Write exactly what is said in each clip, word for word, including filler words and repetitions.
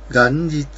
元日、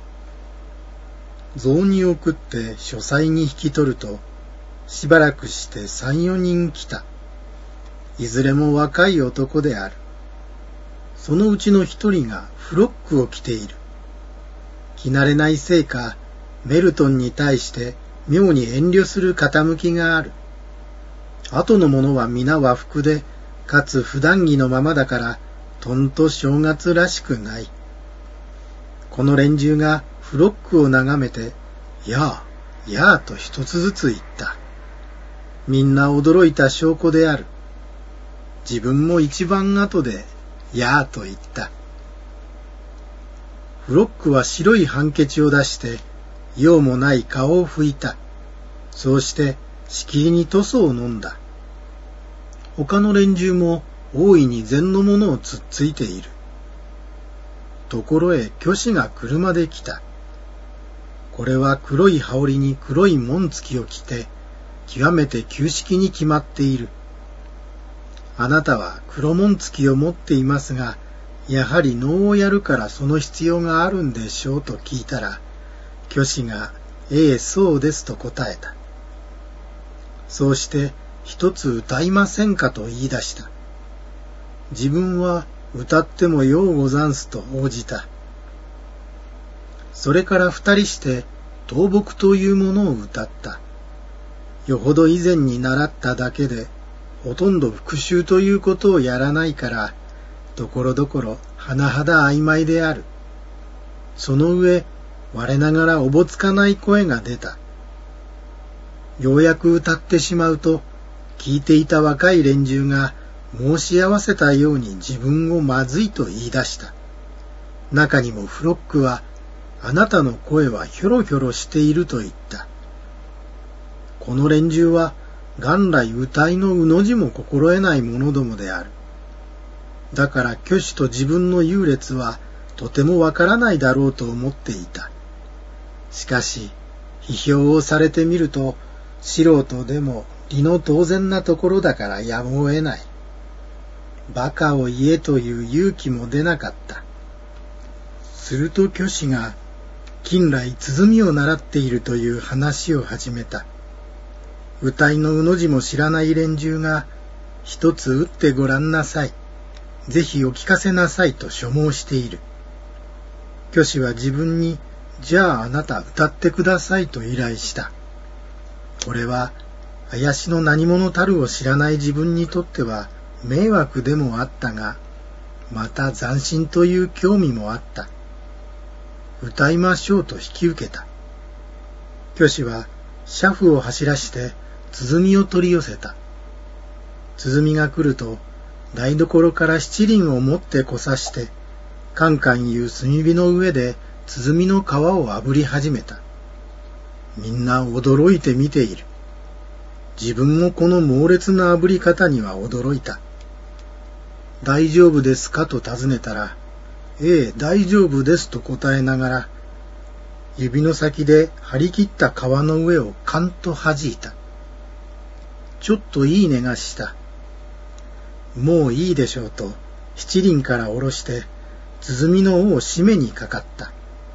雑煮を食って書斎に引き取ると、しばらくして三四人来た。いずれも若い男である。そのうちの一人がフロックを着ている。着慣れないせいか、メルトンに対して妙に遠慮する傾きがある。後の者は皆和服で、かつ普段着のままだから、とんと正月らしくない。この連中がフロックを眺めて、やあ、やあと一つずつ言った。みんな驚いた証拠である。自分も一番後で、やあと言った。フロックは白いハンケチを出して、用もない顔を拭いた。そうして、しきりに塗装を飲んだ。他の連中も大いに膳のものをつっついている。ところへ虚子が車で来た。これは黒い羽織に黒い紋付きを着て、極めて旧式に決まっている。あなたは黒紋付きを持っていますが、やはり能をやるからその必要があるんでしょうと聞いたら、虚子が、ええ、そうですと答えた。そうして一つ歌いませんかと言い出した。自分は歌ってもようござんすと応じた。それから二人して倒木というものを歌った。よほど以前に習っただけで、ほとんど復習ということをやらないから、ところどころ甚だ曖昧である。その上、我ながらおぼつかない声が出た。ようやく歌ってしまうと、聞いていた若い連中が申し合わせたように自分をまずいと言い出した。中にもフロックは、あなたの声はひょろひょろしていると言った。この連中は、元来歌いのうの字も心得ない者どもである。だから虚子と自分の優劣はとてもわからないだろうと思っていた。しかし、批評をされてみると、素人でも理の当然なところだからやむを得ない。馬鹿を言えという勇気も出なかった。すると虚子が、近来鼓を習っているという話を始めた。歌いのうの字も知らない連中が、一つ打ってごらんなさい。ぜひお聞かせなさいと所望している。虚子は自分に、じゃああなた歌ってくださいと依頼した。これは、怪しの何者たるを知らない自分にとっては迷惑でもあったが、また斬新という興味もあった。歌いましょうと引き受けた。虚子は、車夫を走らして、鼓を取り寄せた。鼓が来ると、台所から七輪を持ってこさして、カンカンいう炭火の上で鼓の皮を炙り始めた。みんな驚いて見ている。自分もこの猛烈な炙り方には驚いた。大丈夫ですかと尋ねたら、ええ、大丈夫ですと答えながら、指の先で張り切った皮の上をカンと弾いた。ちょっといい値がした。もういいでしょうと七輪から下ろして鼓の尾を締めにかかった。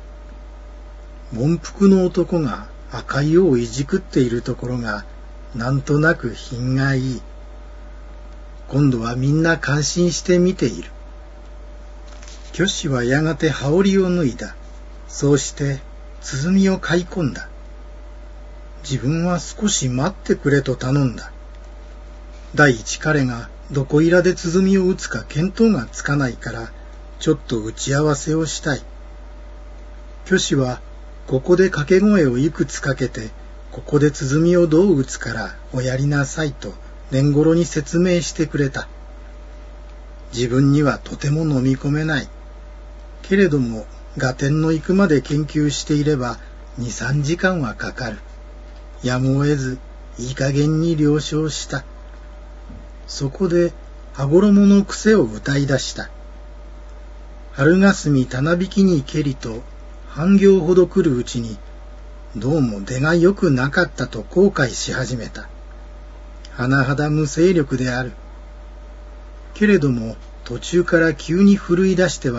文福の男が赤い尾をいじくっているところがなんとなく品がいい。今度はみんな感心して見ている。虚子はやがて羽織を脱いだ。そうして鼓を買い込んだ。自分は少し待ってくれと頼んだ。第一彼がどこいらで鼓を打つか見当がつかないから、ちょっと打ち合わせをしたい。虚子は、ここで掛け声をいくつかけて、ここで鼓をどう打つからおやりなさいと年頃に説明してくれた。自分にはとても飲み込めない。けれども、合点の行くまで研究していれば、二、三時間はかかる。やむを得ず、いい加減に了承した。そこで、羽衣の癖を歌い出した。春霞たなびきにけりと、半行ほど来るうちに、どうも出が良くなかったと後悔し始めた。甚だ無精力である。けれども、途中から急に奮い出しては、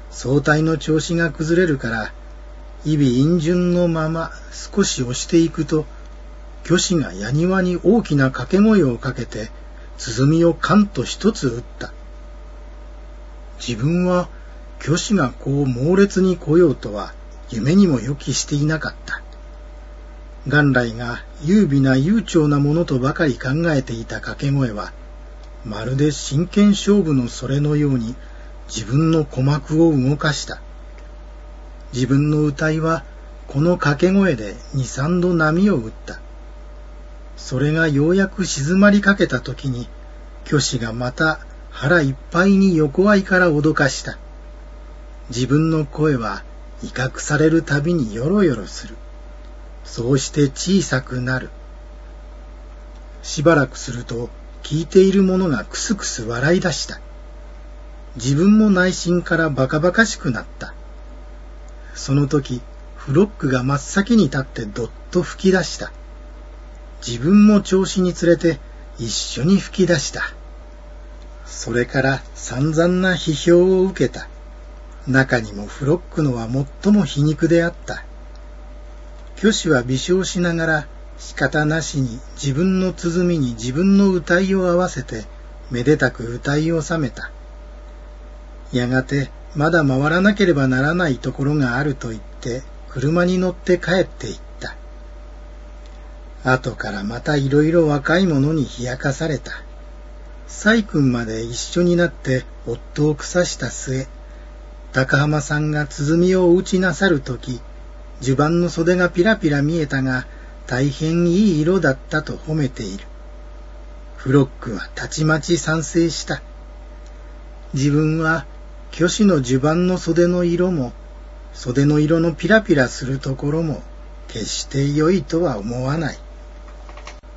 総体の調子が崩れるから、意味陰順のまま少し押していくと、虚子が矢庭に大きな掛け声をかけて、鼓をカンと一つ打った。自分は虚子がこう猛烈に来ようとは夢にも予期していなかった。元来が優美な悠長なものとばかり考えていた掛け声は、まるで真剣勝負のそれのように自分の鼓膜を動かした。自分の歌いはこの掛け声で二三度波を打った。それがようやく静まりかけた時に、虚子がまた腹いっぱいに横合いから脅かした。自分の声は威嚇されるたびによろよろする。そうして小さくなる。しばらくすると聞いている者がクスクス笑い出した。自分も内心からバカバカしくなった。その時、フロックが真っ先に立ってどっと吹き出した。自分も調子につれて一緒に吹き出した。それから散々な批評を受けた。中にもフロックのは最も皮肉であった。虚子は微笑しながら仕方なしに自分の鼓に自分の歌いを合わせてめでたく歌い収めた。やがてまだ回らなければならないところがあると言って車に乗って帰って行った。後からまたいろいろ若い者に冷やかされた。細君まで一緒になって夫を腐した末、高浜さんが鼓を打ちなさるとき、襦袢の袖がピラピラ見えたが、大変いい色だったと褒めている。フロックはたちまち賛成した。自分は虚子の襦袢の袖の色も、袖の色のピラピラするところも、決して良いとは思わない。